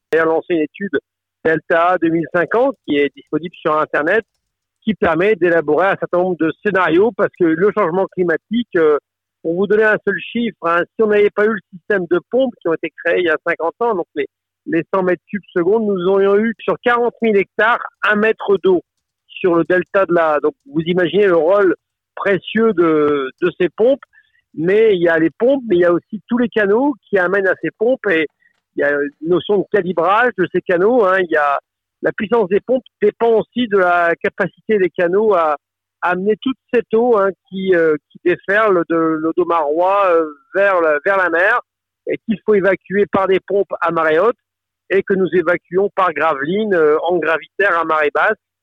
a lancé une étude Delta 2050 qui est disponible sur Internet, qui permet d'élaborer un certain nombre de scénarios, parce que le changement climatique, pour vous donner un seul chiffre, si on n'avait pas eu le système de pompes qui ont été créés il y a 50 ans, donc les 100 mètres cubes secondes, nous aurions eu sur 40 000 hectares 1 mètre d'eau sur le delta de la... Donc vous imaginez le rôle précieux de ces pompes, mais il y a les pompes, mais il y a aussi tous les canaux qui amènent à ces pompes, et il y a une notion de calibrage de ces canaux. Il y a la puissance des pompes dépend aussi de la capacité des canaux à amener toute cette eau qui déferle de l'Audomarois vers la mer, et qu'il faut évacuer par des pompes à marée haute et que nous évacuons par graveline en gravitaire à marée basse.